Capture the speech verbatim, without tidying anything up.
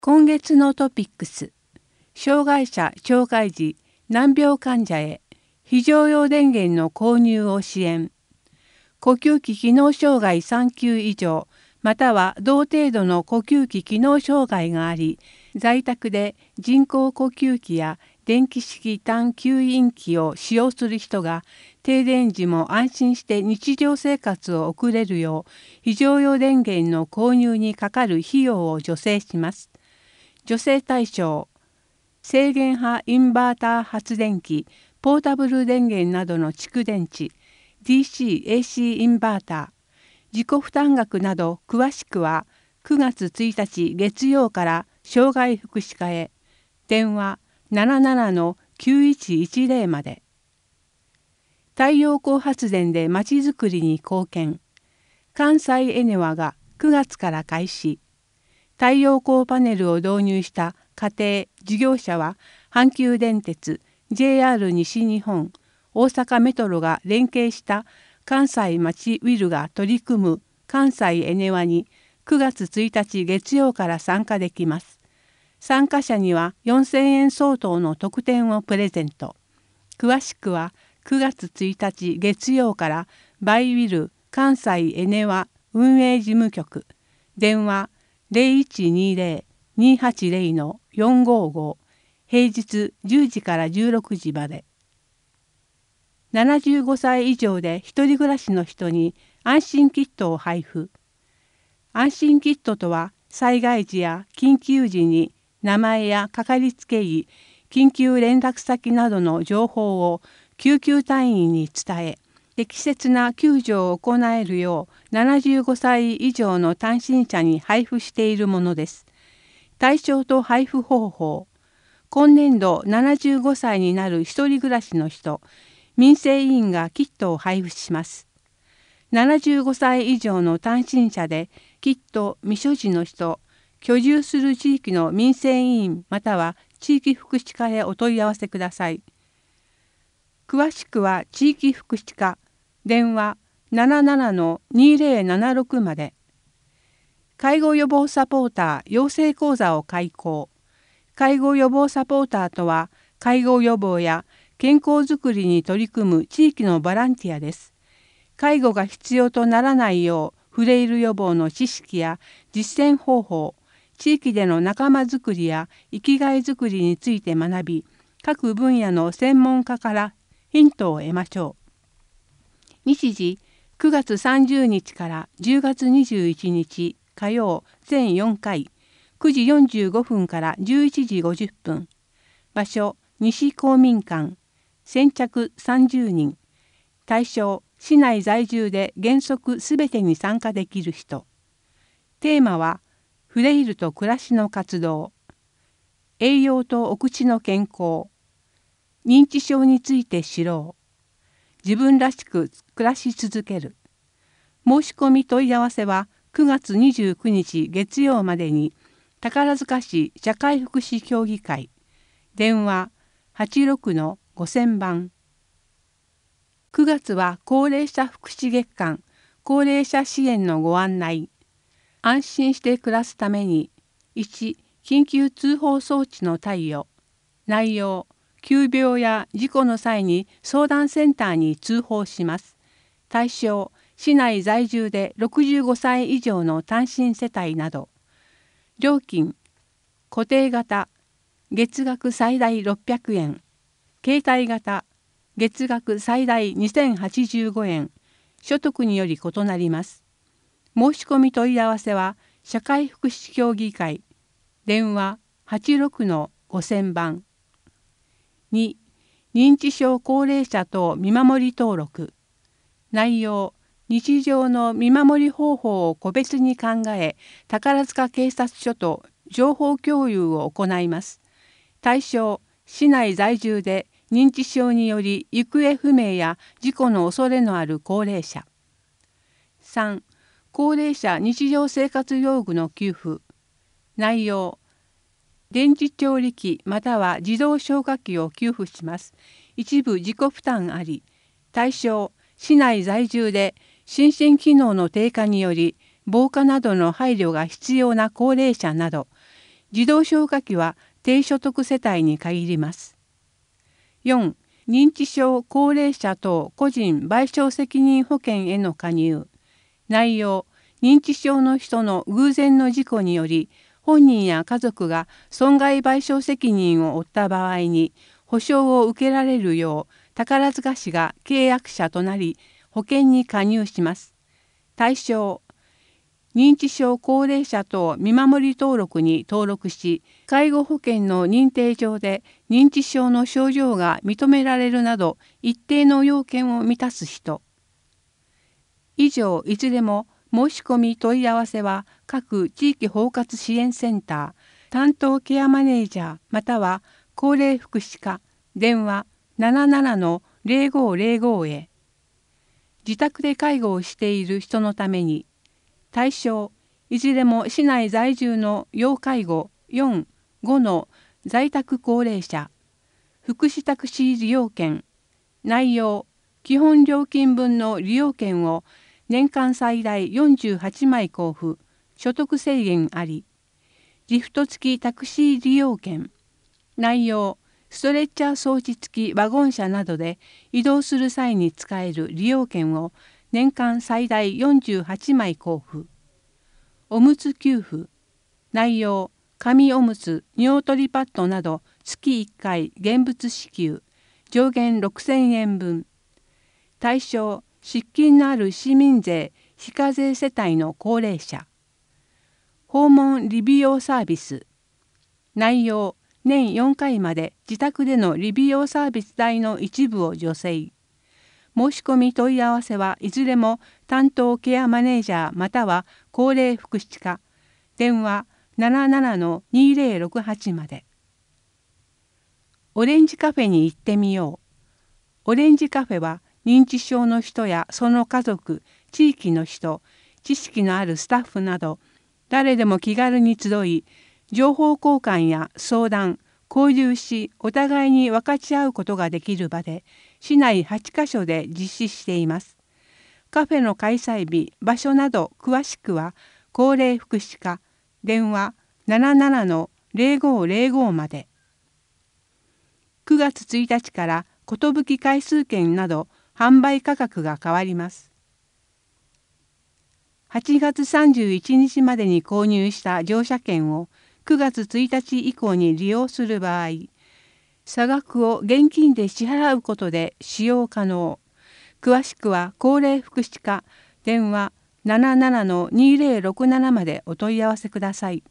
今月のトピックス、障害者聴解時難病患者へ非常用電源の購入を支援。呼吸器機能障害さん級以上、または同程度の呼吸器機能障害があり、在宅で人工呼吸器や電気式単吸引器を使用する人が停電時も安心して日常生活を送れるよう非常用電源の購入にかかる費用を助成します。助成対象、制限派インバーター発電機、ポータブル電源などの蓄電池、ディーシーエーシー インバーター、自己負担額など詳しくはくがつついたち月曜から障害福祉課へ、電話 ななななのきゅういちいちゼロ まで。太陽光発電でまちづくりに貢献。関西エネワがくがつから開始。太陽光パネルを導入した家庭・事業者は阪急電鉄、ジェイアール 西日本、大阪メトロが連携した関西まちウィルが取り組む関西エネワにくがつついたち月曜から参加できます。参加者にはよんせんえん相当の特典をプレゼント。詳しくはくがつついたち月曜からバイウィル関西エネワ運営事務局、電話ゼロいちにゼロ にはちゼロのよんごご、平日じゅうじからじゅうろくじまで。ななじゅうごさい以上で一人暮らしの人に安心キットを配布。安心キットとは災害時や緊急時に名前やかかりつけ医、緊急連絡先などの情報を救急隊員に伝え、適切な救助を行えるようななじゅうごさい以上の単身者に配布しているものです。対象と配布方法。今年度ななじゅうごさいになる一人暮らしの人、民生委員がキットを配布します。ななじゅうごさい以上の単身者でキット未所持の人、居住する地域の民生委員または地域福祉課へお問い合わせください。詳しくは地域福祉課、電話 ななななのにゼロななろく まで。介護予防サポーター養成講座を開講。介護予防サポーターとは、介護予防や健康づくりに取り組む地域のボランティアです。介護が必要とならないよう、フレイル予防の知識や実践方法、地域での仲間づくりや生きがいづくりについて学び、各分野の専門家からヒントを得ましょう。日時くがつさんじゅうにちからじゅうがつにじゅういちにち火曜全よんかい、くじよんじゅうごふんからじゅういちじごじゅっぷん。場所西公民館。先着さんじゅうにん。対象市内在住で原則すべてに参加できる人。テーマはフレイルと暮らしの活動。栄養とお口の健康。認知症について知ろう。自分らしく暮らし続ける。申し込み問い合わせはくがつにじゅうくにち月曜までに宝塚市社会福祉協議会、電話 はちろくのごせん 番。くがつは高齢者福祉月間、高齢者支援のご案内。安心して暮らすために、いち緊急通報装置の貸与。内容急病や事故の際に相談センターに通報します。対象、市内在住でろくじゅうごさい以上の単身世帯など。料金、固定型、月額最大ろっぴゃくえん。携帯型、月額最大にせんはちじゅうごえん。所得により異なります。申し込み問い合わせは、社会福祉協議会、電話 はちろくのごせん 番。に認知症高齢者等見守り登録。内容日常の見守り方法を個別に考え宝塚警察署と情報共有を行います。対象市内在住で認知症により行方不明や事故の恐れのある高齢者。さん高齢者日常生活用具の給付。内容電池調理器または自動消火器を給付します。一部自己負担あり。対象、市内在住で心身機能の低下により防火などの配慮が必要な高齢者など、 児童消化器は低所得世帯に限ります。よん、認知症高齢者等個人賠償責任保険への加入。内容、認知症の人の偶然の事故により本人や家族が損害賠償責任を負った場合に保証を受けられるよう宝塚市が契約者となり保険に加入します。対象、認知症高齢者等見守り登録に登録し、介護保険の認定上で認知症の症状が認められるなど一定の要件を満たす人。以上、いずれも申し込み問い合わせは各地域包括支援センター、担当ケアマネージャーまたは高齢福祉課、電話 ななななのゼロごゼロご へ。自宅で介護をしている人のために。対象、いずれも市内在住の要介護よん、ごの在宅高齢者。福祉タクシー利用券。内容、基本料金分の利用券を年間最大よんじゅうはちまい交付、所得制限あり。リフト付きタクシー利用券。内容、ストレッチャー装置付きワゴン車などで移動する際に使える利用券を年間最大よんじゅうはちまい交付。おむつ給付。内容、紙おむつ、尿取りパッドなど月いっかい現物支給。上限ろくせんえんぶん。対象、失金のある市民税非課税世帯の高齢者。訪問理美容サービス。内容、年よんかいまで自宅での理美容サービス代の一部を助成。申し込み問い合わせはいずれも担当ケアマネージャーまたは高齢福祉課、電話 ななななのにゼロろくはち まで。オレンジカフェに行ってみよう。オレンジカフェは認知症の人やその家族、地域の人、知識のあるスタッフなど誰でも気軽に集い、情報交換や相談、交流しお互いに分かち合うことができる場で市内はちかしょで実施しています。カフェの開催日、場所など詳しくは高齢福祉課、電話 ななななのゼロごゼロご まで。くがつついたちから寿回数券など販売価格が変わります。はちがつさんじゅういちにちまでに購入した乗車券をくがつついたち以降に利用する場合、差額を現金で支払うことで使用可能。詳しくは高齢福祉課、電話 ななななのにゼロろくなな までお問い合わせください。